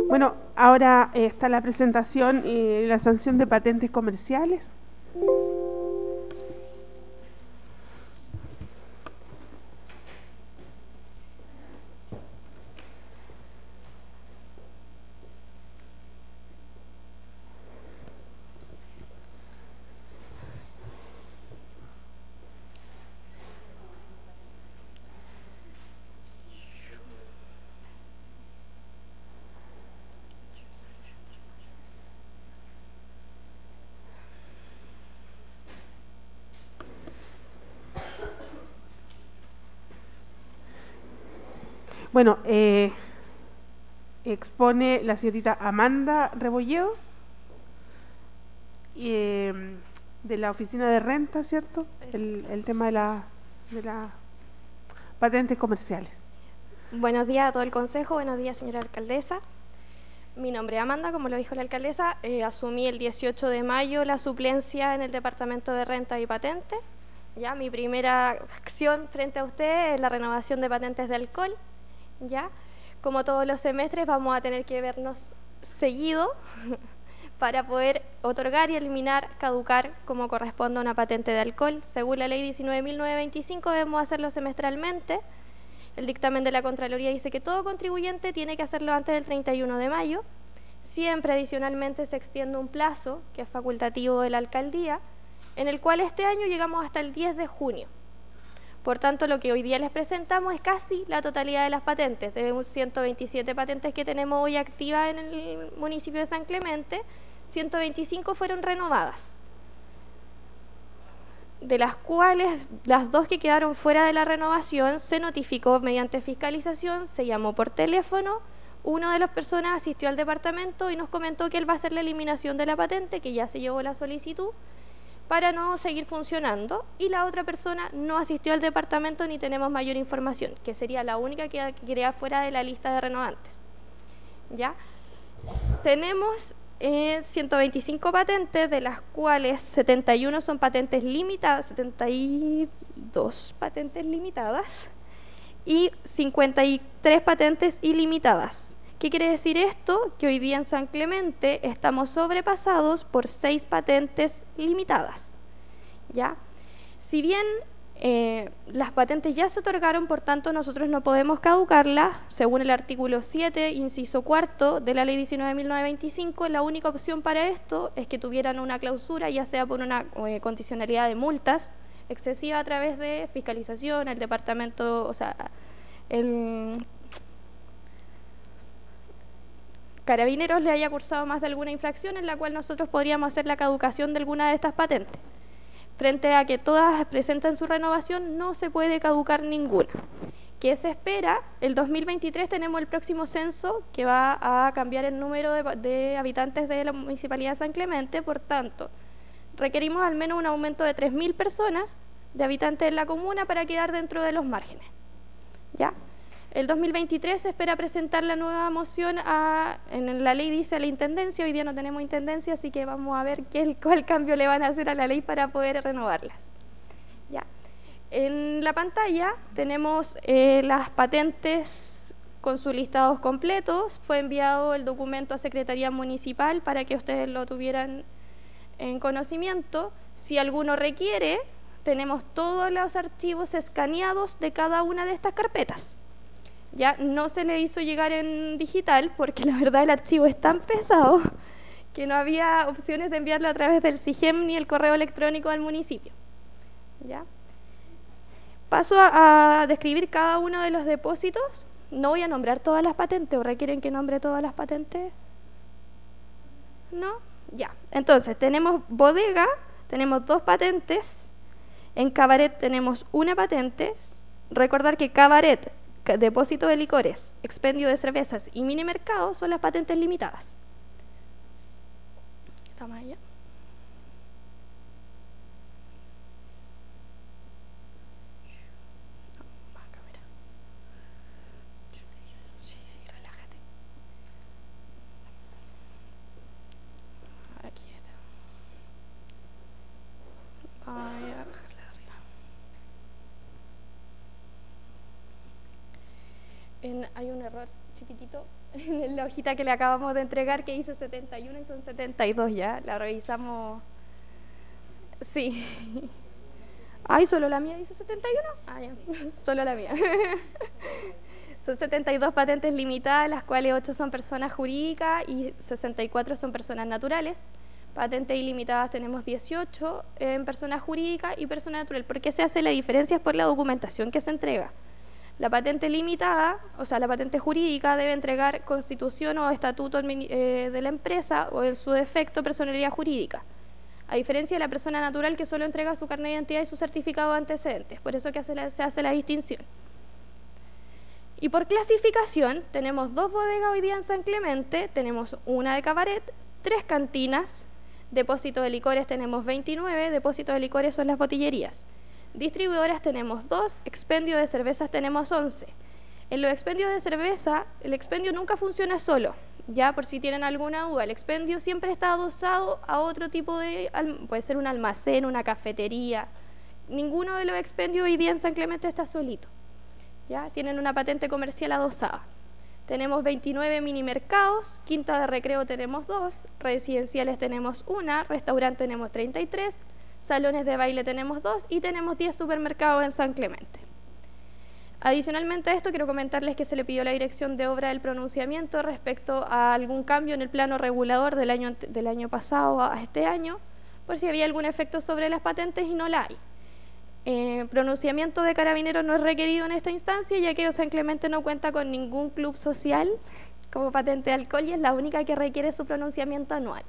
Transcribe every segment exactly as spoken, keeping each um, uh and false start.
Bueno, ahora eh, está la presentación y la sanción de patentes comerciales. Bueno, eh, expone la señorita Amanda Rebolledo, eh, de la oficina de renta, ¿cierto? El, el tema de la, de las patentes comerciales. Buenos días a todo el consejo, buenos días señora alcaldesa. Mi nombre es Amanda, como lo dijo la alcaldesa, eh, asumí el dieciocho de mayo la suplencia en el Departamento de Renta y Patente. Ya, mi primera acción frente a usted es la renovación de patentes de alcohol. Ya, como todos los semestres vamos a tener que vernos seguido para poder otorgar y eliminar, caducar como corresponde a una patente de alcohol. Según la ley diecinueve mil novecientos veinticinco debemos hacerlo semestralmente. El dictamen de la Contraloría dice que todo contribuyente tiene que hacerlo antes del treinta y uno de mayo. Siempre adicionalmente se extiende un plazo, que es facultativo de la alcaldía, en el cual este año llegamos hasta el diez de junio. Por tanto, lo que hoy día les presentamos es casi la totalidad de las patentes. De unas ciento veintisiete patentes que tenemos hoy activas en el municipio de San Clemente, ciento veinticinco fueron renovadas, de las cuales las dos que quedaron fuera de la renovación se notificó mediante fiscalización, se llamó por teléfono, una de las personas asistió al departamento y nos comentó que él va a hacer la eliminación de la patente, que ya se llevó la solicitud, para no seguir funcionando, y la otra persona no asistió al departamento ni tenemos mayor información, que sería la única que quedaría fuera de la lista de renovantes. ¿Ya? Tenemos eh, ciento veinticinco patentes, de las cuales setenta y uno son patentes limitadas, setenta y dos patentes limitadas y cincuenta y tres patentes ilimitadas. ¿Qué quiere decir esto? Que hoy día en San Clemente estamos sobrepasados por seis patentes limitadas. ¿Ya? Si bien eh, las patentes ya se otorgaron, por tanto nosotros no podemos caducarlas, según el artículo siete, inciso cuarto de la ley diecinueve mil novecientos veinticinco, la única opción para esto es que tuvieran una clausura, ya sea por una eh, condicionalidad de multas excesiva a través de fiscalización, el departamento, o sea, el Carabineros le haya cursado más de alguna infracción en la cual nosotros podríamos hacer la caducación de alguna de estas patentes. Frente a que todas presenten su renovación, no se puede caducar ninguna. ¿Qué se espera? El dos mil veintitrés tenemos el próximo censo que va a cambiar el número de, de habitantes de la Municipalidad de San Clemente, por tanto, requerimos al menos un aumento de tres mil personas de habitantes en la comuna para quedar dentro de los márgenes. ¿Ya? El dos mil veintitrés se espera presentar la nueva moción a, en la ley dice a la intendencia, hoy día no tenemos intendencia, así que vamos a ver qué, cuál cambio le van a hacer a la ley para poder renovarlas. ¿Ya? En la pantalla tenemos eh, las patentes con sus listados completos. Fue enviado el documento a Secretaría Municipal para que ustedes lo tuvieran en conocimiento. Si alguno requiere, tenemos todos los archivos escaneados de cada una de estas carpetas. Ya no se le hizo llegar en digital porque la verdad el archivo es tan pesado que no había opciones de enviarlo a través del SIGEM ni el correo electrónico al municipio. ¿Ya? Paso a, a describir cada uno de los depósitos. No voy a nombrar todas las patentes, ¿o requieren que nombre todas las patentes? ¿No? Ya. Entonces, tenemos bodega, tenemos dos patentes. En cabaret tenemos una patente. Recordar que cabaret, depósito de licores, expendio de cervezas y mini mercado son las patentes limitadas. ¿Estamos allá? No, más cámara. Sí, sí, relájate. Aquí está. Voy a bajarla de arriba. En, hay un error chiquitito en la hojita que le acabamos de entregar, que dice setenta y uno y son setenta y dos ya. La revisamos. Sí. Ay, ¿solo la mía dice setenta y uno? Ah, ya. Solo la mía. Son setenta y dos patentes limitadas, las cuales ocho son personas jurídicas y sesenta y cuatro son personas naturales. Patentes ilimitadas tenemos dieciocho en persona jurídica y persona natural. ¿Por qué se hace la diferencia? Es por la documentación que se entrega. La patente limitada, o sea, la patente jurídica debe entregar constitución o estatuto eh, de la empresa o en su defecto personalidad jurídica. A diferencia de la persona natural que solo entrega su carnet de identidad y su certificado de antecedentes. Por eso que hace la, se hace la distinción. Y por clasificación tenemos dos bodegas hoy día en San Clemente, tenemos una de cabaret, tres cantinas. Depósito de licores tenemos veintinueve, depósito de licores son las botillerías. Distribuidoras tenemos dos, expendio de cervezas tenemos once. En los expendios de cerveza, el expendio nunca funciona solo, ya por si tienen alguna duda. El expendio siempre está adosado a otro tipo de, puede ser un almacén, una cafetería. Ninguno de los expendios hoy día en San Clemente está solito, ya tienen una patente comercial adosada. Tenemos veintinueve mini mercados, quinta de recreo tenemos dos, residenciales tenemos una, restaurante tenemos treinta y tres, salones de baile tenemos dos y tenemos diez supermercados en San Clemente. Adicionalmente a esto, quiero comentarles que se le pidió la dirección de obra del pronunciamiento respecto a algún cambio en el plano regulador del año, del año pasado a este año, por si había algún efecto sobre las patentes y no la hay. Eh, pronunciamiento de carabineros no es requerido en esta instancia, ya que San Clemente no cuenta con ningún club social como patente de alcohol y es la única que requiere su pronunciamiento anual.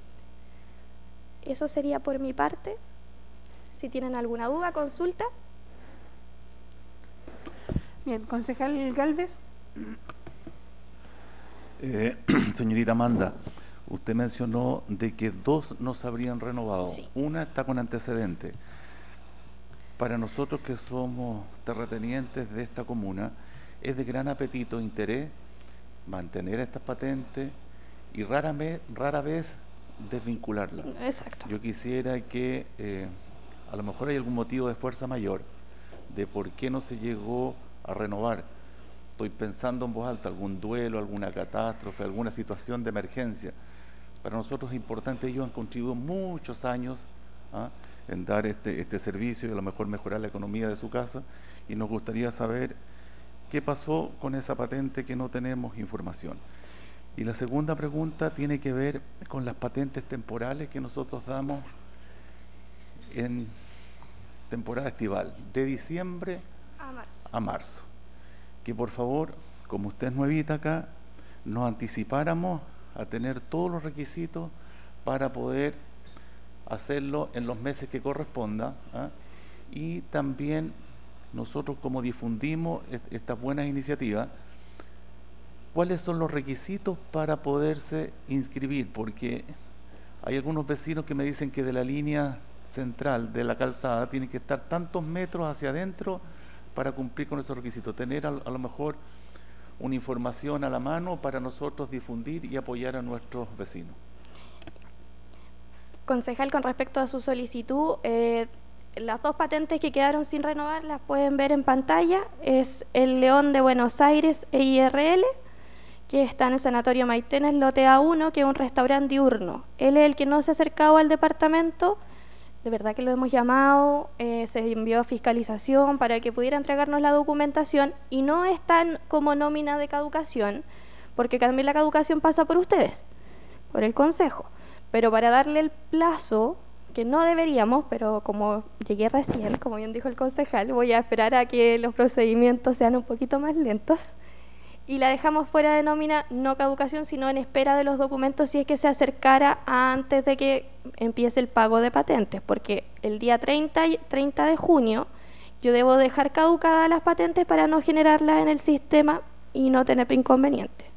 Eso sería por mi parte. Si tienen alguna duda, consulta. Bien, concejal Gálvez. Eh, señorita Amanda, usted mencionó de que dos no se habrían renovado. Sí. Una está con antecedentes. Para nosotros que somos terratenientes de esta comuna, es de gran apetito e interés mantener estas patentes y rara, me, rara vez desvincularlas. Exacto. Yo quisiera que eh, a lo mejor hay algún motivo de fuerza mayor de por qué no se llegó a renovar. Estoy pensando en voz alta, algún duelo, alguna catástrofe, alguna situación de emergencia. Para nosotros es importante, ellos han contribuido muchos años ¿ah? en dar este, este servicio y a lo mejor mejorar la economía de su casa, y nos gustaría saber qué pasó con esa patente que no tenemos información. Y la segunda pregunta tiene que ver con las patentes temporales que nosotros damos en temporada estival, de diciembre A marzo. a marzo. Que por favor, como usted es nuevita acá, nos anticipáramos a tener todos los requisitos para poder hacerlo en los meses que corresponda, ¿ah? Y también nosotros, como difundimos est estas buenas iniciativas, ¿cuáles son los requisitos para poderse inscribir? Porque hay algunos vecinos que me dicen que de la línea central de la calzada tienen que estar tantos metros hacia adentro para cumplir con esos requisitos, tener a, a lo mejor una información a la mano para nosotros difundir y apoyar a nuestros vecinos. Concejal, con respecto a su solicitud, eh, las dos patentes que quedaron sin renovar las pueden ver en pantalla. Es el León de Buenos Aires E I R L, que está en el Sanatorio Maitén, en lote A uno, que es un restaurante diurno. Él es el que no se ha acercado al departamento, de verdad que lo hemos llamado, eh, se envió a fiscalización para que pudiera entregarnos la documentación y no están como nómina de caducación, porque también la caducación pasa por ustedes, por el consejo. Pero para darle el plazo, que no deberíamos, pero como llegué recién, como bien dijo el concejal, voy a esperar a que los procedimientos sean un poquito más lentos y la dejamos fuera de nómina, no caducación, sino en espera de los documentos si es que se acercara antes de que empiece el pago de patentes, porque el día treinta, treinta de junio yo debo dejar caducadas las patentes para no generarlas en el sistema y no tener inconvenientes.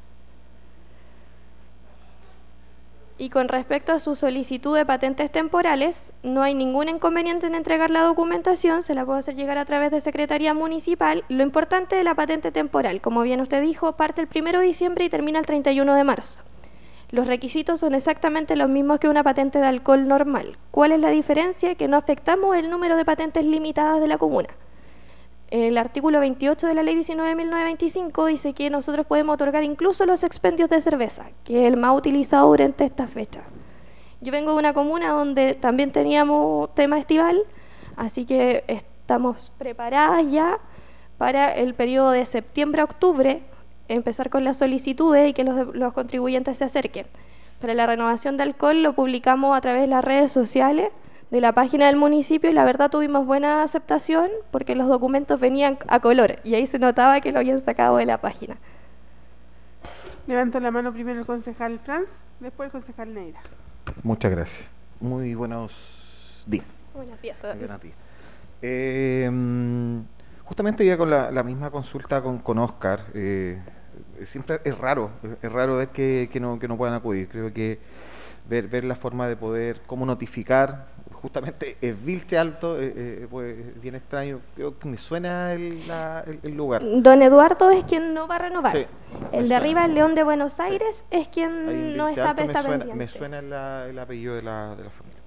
Y con respecto a su solicitud de patentes temporales, no hay ningún inconveniente en entregar la documentación, se la puedo hacer llegar a través de Secretaría Municipal. Lo importante de la patente temporal, como bien usted dijo, parte el primero de diciembre y termina el treinta y uno de marzo. Los requisitos son exactamente los mismos que una patente de alcohol normal. ¿Cuál es la diferencia? Que no afectamos el número de patentes limitadas de la comuna. El artículo veintiocho de la ley diecinueve mil novecientos veinticinco dice que nosotros podemos otorgar incluso los expendios de cerveza, que es el más utilizado durante esta fecha. Yo vengo de una comuna donde también teníamos tema estival, así que estamos preparadas ya para el periodo de septiembre a octubre, empezar con las solicitudes y que los, los contribuyentes se acerquen. Para la renovación de alcohol lo publicamos a través de las redes sociales de la página del municipio y la verdad tuvimos buena aceptación porque los documentos venían a color y ahí se notaba que lo habían sacado de la página. Levanto la mano primero el concejal Franz, después el concejal Neira. Muchas gracias. Muy buenos días. Buenos días. Buenos días. Eh, justamente ya con la, la misma consulta con, con Oscar, eh, siempre es raro, es raro ver que, que, no, que no puedan acudir. Creo que ver, ver la forma de poder, cómo notificar, justamente es Vilche Alto, eh, eh, pues bien extraño, creo que me suena el, la, el, el lugar. Don Eduardo es quien no va a renovar. Sí, el de arriba, el León de Buenos Aires, sí. Es quien no está, Alto, está me suena, pendiente. Me suena la, el apellido de la, de la familia.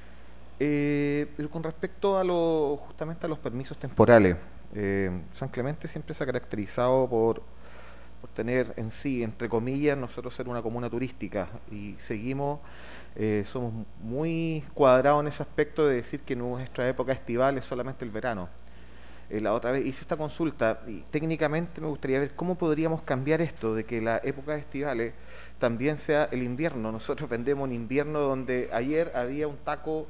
Eh, pero con respecto a lo, justamente a los permisos temporales, eh, San Clemente siempre se ha caracterizado por, por tener en sí, entre comillas, nosotros ser una comuna turística y seguimos, eh, somos muy cuadrados en ese aspecto de decir que nuestra época estival es solamente el verano. Eh, la otra vez hice esta consulta y técnicamente me gustaría ver cómo podríamos cambiar esto de que la época estivales también sea el invierno. Nosotros vendemos un invierno donde ayer había un taco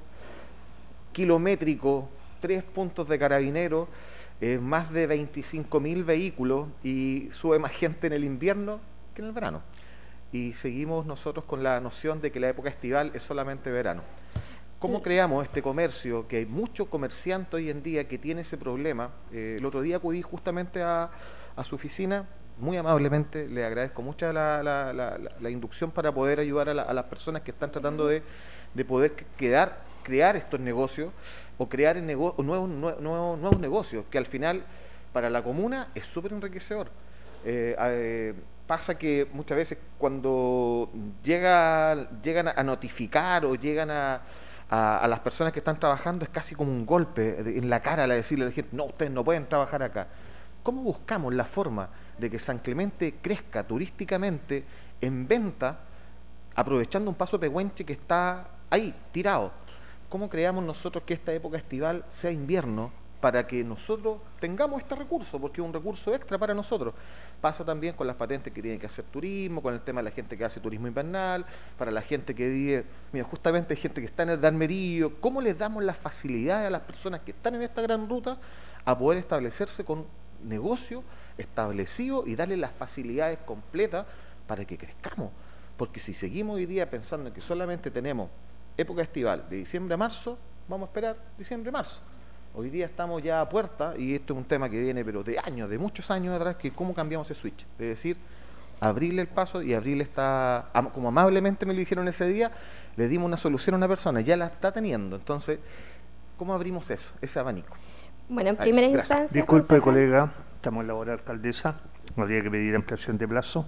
kilométrico, tres puntos de carabineros, eh, más de veinticinco mil vehículos y sube más gente en el invierno que en el verano. Y seguimos nosotros con la noción de que la época estival es solamente verano. ¿Cómo creamos este comercio? Que hay muchos comerciantes hoy en día que tienen ese problema. Eh, el otro día acudí justamente a, a su oficina, muy amablemente, le agradezco mucho la, la, la, la, la inducción para poder ayudar a, la, a las personas que están tratando de, de poder quedar, crear estos negocios o crear nego nuevos, nuevos, nuevos negocios, que al final para la comuna es súper enriquecedor. Eh, eh, pasa que muchas veces cuando llega, llegan a notificar o llegan a, a, a las personas que están trabajando es casi como un golpe en la cara al decirle a la gente, no, ustedes no pueden trabajar acá. ¿Cómo buscamos la forma de que San Clemente crezca turísticamente en venta, aprovechando un paso pehuenche que está ahí, tirado? ¿Cómo creamos nosotros que esta época estival sea invierno para que nosotros tengamos este recurso? Porque es un recurso extra para nosotros. Pasa también con las patentes que tienen que hacer turismo, con el tema de la gente que hace turismo invernal, para la gente que vive, mira, justamente hay gente que está en el Darmerillo. ¿Cómo les damos las facilidades a las personas que están en esta gran ruta a poder establecerse con negocio establecido y darle las facilidades completas para que crezcamos? Porque si seguimos hoy día pensando que solamente tenemos época estival de diciembre a marzo, vamos a esperar diciembre a marzo. Hoy día estamos ya a puerta, y esto es un tema que viene pero de años, de muchos años atrás, que cómo cambiamos ese switch, es decir, abrirle el paso y abrirle esta, como amablemente me lo dijeron ese día, le dimos una solución a una persona, ya la está teniendo. Entonces, ¿cómo abrimos eso, ese abanico? Bueno, en primera Gracias. instancia... Disculpe, concejal. colega, estamos en la hora, alcaldesa, habría que pedir ampliación de plazo.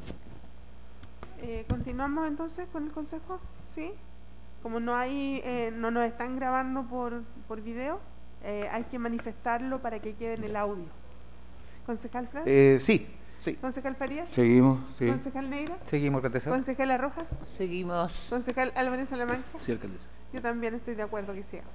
Eh, ¿Continuamos entonces con el consejo? ¿Sí? Como no hay, eh, no nos están grabando por, por video, eh, hay que manifestarlo para que quede en el audio. ¿Concejal Franz? Eh, sí, sí. ¿Concejal Farías? Seguimos, sí. ¿Concejal Neira? Seguimos, alcaldesa. ¿Concejala Rojas? Seguimos. ¿Concejal Álvarez Salamanca? Sí, alcaldesa. Yo también estoy de acuerdo que siga.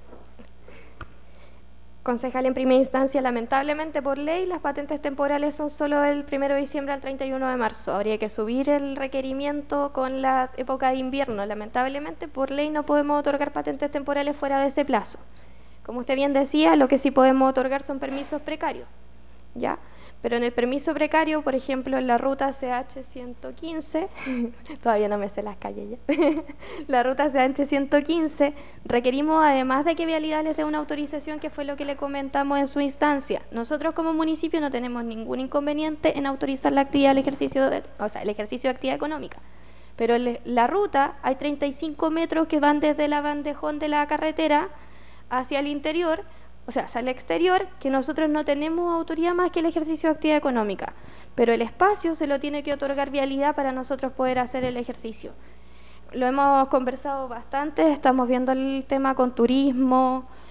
Concejal, en primera instancia, lamentablemente por ley, las patentes temporales son solo del primero de diciembre al treinta y uno de marzo. Habría que subir el requerimiento con la época de invierno. Lamentablemente, por ley no podemos otorgar patentes temporales fuera de ese plazo. Como usted bien decía, lo que sí podemos otorgar son permisos precarios, ¿ya? Pero en el permiso precario, por ejemplo, en la ruta C H ciento quince, todavía no me sé las calles ya, la ruta C H ciento quince, requerimos, además de que Vialidad les dé una autorización, que fue lo que le comentamos en su instancia. Nosotros como municipio no tenemos ningún inconveniente en autorizar la actividad del ejercicio, de, o sea, el ejercicio de actividad económica. Pero en la ruta hay treinta y cinco metros que van desde la bandejón de la carretera hacia el interior, o sea, hacia el exterior, que nosotros no tenemos autoridad más que el ejercicio de actividad económica, pero el espacio se lo tiene que otorgar Vialidad para nosotros poder hacer el ejercicio. Lo hemos conversado bastante, estamos viendo el tema con turismo,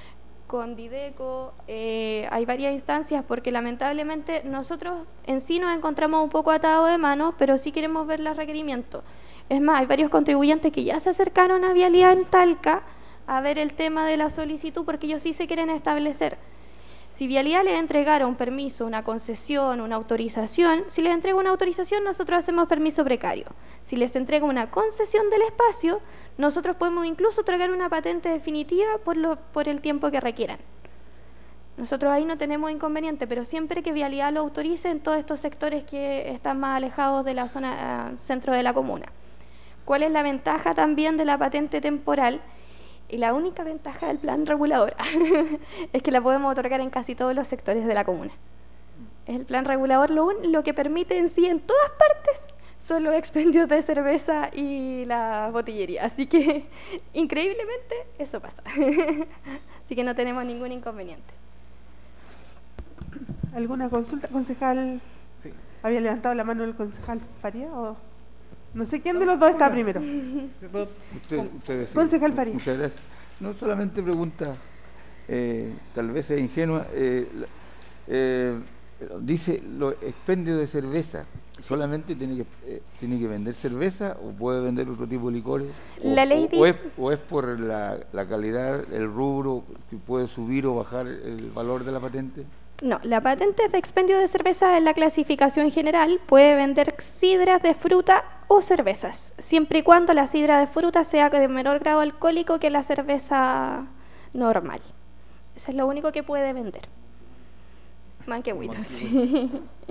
con Dideco, eh, hay varias instancias porque lamentablemente nosotros en sí nos encontramos un poco atados de manos, pero sí queremos ver los requerimientos. Es más, hay varios contribuyentes que ya se acercaron a Vialidad en Talca a ver el tema de la solicitud porque ellos sí se quieren establecer. Si Vialidad les entregara un permiso, una concesión, una autorización, si les entrega una autorización, nosotros hacemos permiso precario. Si les entrega una concesión del espacio, nosotros podemos incluso otorgar una patente definitiva por, lo, por el tiempo que requieran. Nosotros ahí no tenemos inconveniente, pero siempre que Vialidad lo autorice en todos estos sectores que están más alejados de la zona uh, centro de la comuna. ¿Cuál es la ventaja también de la patente temporal? Y la única ventaja del plan regulador es que la podemos otorgar en casi todos los sectores de la comuna. El plan regulador lo, lo que permite en sí en todas partes son los expendios de cerveza y la botillería. Así que increíblemente eso pasa. Así que no tenemos ningún inconveniente. ¿Alguna consulta? Concejal, Sí. ¿había levantado la mano el concejal Faría? O... No sé quién de los dos está primero. Usted, usted decide. Concejal Faría. Muchas gracias. No solamente pregunta, eh, tal vez es ingenua, eh, la- eh, dice los expendios de cerveza. ¿Solamente tiene que eh, tiene que vender cerveza o puede vender otro tipo de licores? O, La ley o- o es, dice- o es por la, la calidad, el rubro, que puede subir o bajar el valor de la patente? No, la patente de expendio de cerveza en la clasificación general puede vender sidras de fruta o cervezas, siempre y cuando la sidra de fruta sea de menor grado alcohólico que la cerveza normal. Eso es lo único que puede vender. Manquehuitos, sí.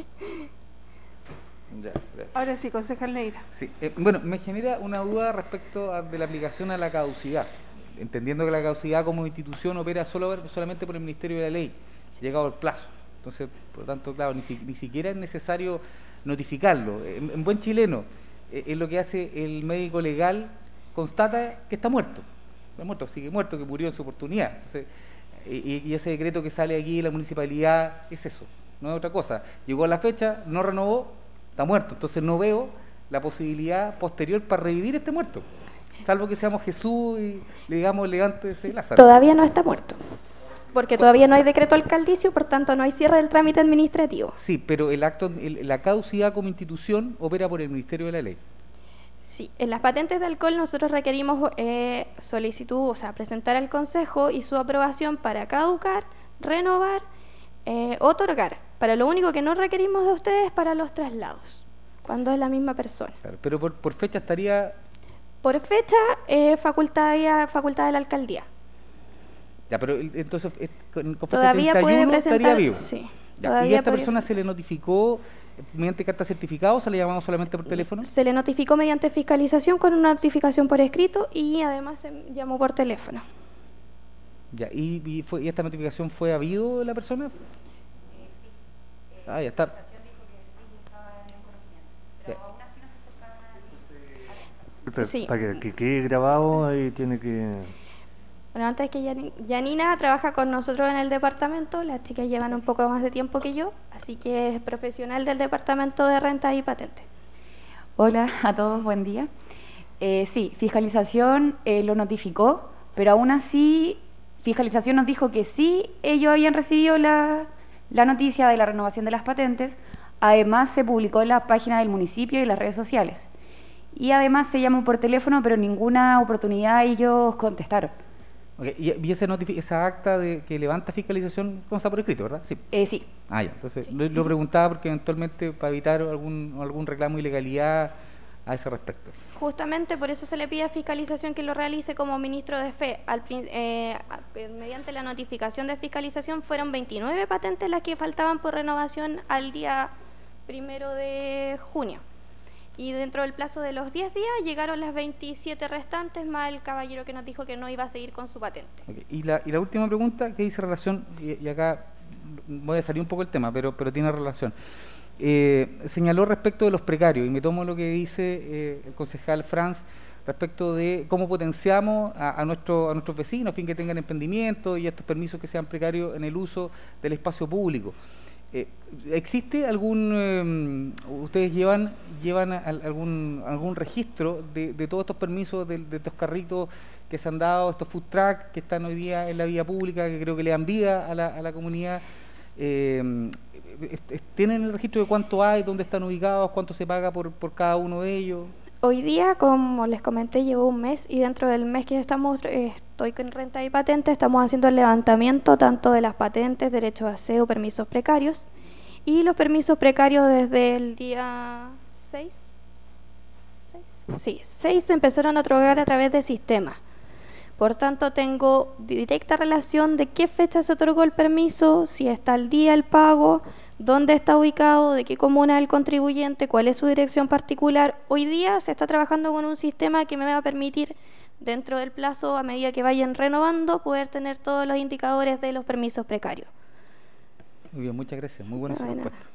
Ya, gracias. Ahora sí, concejal Neira. Sí, eh, bueno, me genera una duda respecto a- de la aplicación a la caducidad, entendiendo que la caducidad como institución opera solo, solamente por el Ministerio de la Ley, llegado el plazo. Entonces, por lo tanto, claro, ni, si- ni siquiera es necesario notificarlo. En, en buen chileno, eh, es lo que hace el médico legal, constata que está muerto, está muerto, sigue muerto, que murió en su oportunidad. Entonces, y, y ese decreto que sale aquí de la municipalidad es eso, no es otra cosa. Llegó a la fecha, no renovó, está muerto. Entonces no veo la posibilidad posterior para revivir este muerto, salvo que seamos Jesús y le digamos levántese Lázaro. Todavía no está muerto, porque todavía no hay decreto alcaldicio, por tanto no hay cierre del trámite administrativo. Sí, pero el acto, el- la caducidad como institución opera por el Ministerio de la Ley. Sí, en las patentes de alcohol nosotros requerimos eh, solicitud, o sea, presentar al Consejo y su aprobación para caducar, renovar, eh, otorgar. Para lo único que no requerimos de ustedes es para los traslados, cuando es la misma persona. Claro, pero por, por fecha estaría, Por fecha, eh, facultad, facultad de la alcaldía. ya, pero el- entonces eh, con, con fecha Todavía puede treinta y uno estaría presentar. vivo. Sí, Ya, ¿y todavía a esta podría- persona se le notificó eh, mediante carta certificada o se le llamamos solamente por teléfono? Se le notificó mediante fiscalización con una notificación por escrito y además se llamó por teléfono. Ya, ¿y, y, fue, ¿y esta notificación fue habido de la persona? Ah, ya está. Ya. Para, Sí. para que, que quede grabado, ahí tiene que... Bueno, antes que Yani- Yanina trabaja con nosotros en el departamento, las chicas llevan un poco más de tiempo que yo, así que es profesional del departamento de renta y patente. Hola a todos, buen día. Eh, sí, fiscalización eh, lo notificó, pero aún así fiscalización nos dijo que sí, ellos habían recibido la, la noticia de la renovación de las patentes. Además se publicó en la página del municipio y en las redes sociales. Y además se llamó por teléfono, pero en ninguna oportunidad ellos contestaron. Ok, y, y esa, notifi- esa acta de que levanta fiscalización consta por escrito, ¿verdad? Sí. Eh, sí, Ah, ya. Entonces, lo, lo preguntaba porque eventualmente para evitar algún, algún reclamo de ilegalidad a ese respecto. Justamente por eso se le pide a fiscalización que lo realice como ministro de fe. Al, prin- eh, a- eh, mediante la notificación de fiscalización fueron veintinueve patentes las que faltaban por renovación al día primero de junio. Y dentro del plazo de los diez días llegaron las veintisiete restantes, más el caballero que nos dijo que no iba a seguir con su patente. Ok, Y, la, y la última pregunta que dice relación, y, y acá voy a salir un poco del tema, pero, pero tiene relación. Eh, señaló respecto de los precarios, y me tomo lo que dice eh, el concejal Franz respecto de cómo potenciamos a, a, nuestro, a nuestros vecinos, a fin que tengan emprendimiento y estos permisos que sean precarios en el uso del espacio público. Eh, ¿Existe algún, eh, ustedes llevan llevan al- algún algún registro de, de todos estos permisos, de, de estos carritos que se han dado, estos food trucks que están hoy día en la vía pública, que creo que le dan vida a la, a la comunidad. Eh, ¿Tienen el registro de cuánto hay, dónde están ubicados, cuánto se paga por, por cada uno de ellos? Hoy día, como les comenté, llevo un mes y dentro del mes que estamos, eh, estoy con renta y patente, estamos haciendo el levantamiento tanto de las patentes, derechos de aseo, permisos precarios y los permisos precarios desde el día seis. Sí, seis se empezaron a otorgar a través de sistemas. Por tanto, tengo directa relación de qué fecha se otorgó el permiso, si está al día el pago, dónde está ubicado, de qué comuna es el contribuyente, cuál es su dirección particular. Hoy día se está trabajando con un sistema que me va a permitir, dentro del plazo, a medida que vayan renovando, poder tener todos los indicadores de los permisos precarios. Muy bien, muchas gracias. Muy buena su Bueno. respuesta.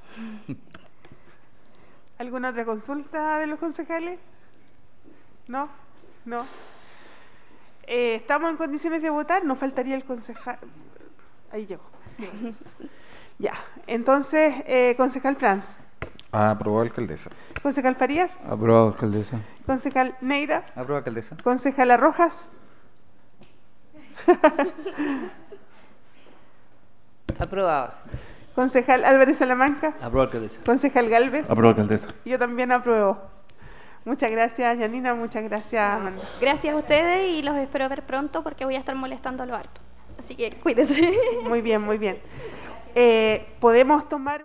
¿Alguna otra consulta de los concejales? ¿No? ¿No? Eh, ¿Estamos en condiciones de votar? Nos faltaría el concejal. Ahí llegó. Ya. Entonces, eh, concejal Franz. Aprobado, alcaldesa. Concejal Farías. Aprobado, alcaldesa. Concejal Neira. Aprobado, alcaldesa. Concejala Rojas. Aprobado. Concejal Álvarez Salamanca. Aprobado, alcaldesa. Concejal Galvez. Aprobado, alcaldesa. Yo también apruebo. Muchas gracias, Yanina. Muchas gracias, Amanda. Gracias a ustedes y los espero ver pronto porque voy a estar molestando a lo harto. Así que cuídense. Muy bien, muy bien. Eh, podemos tomar...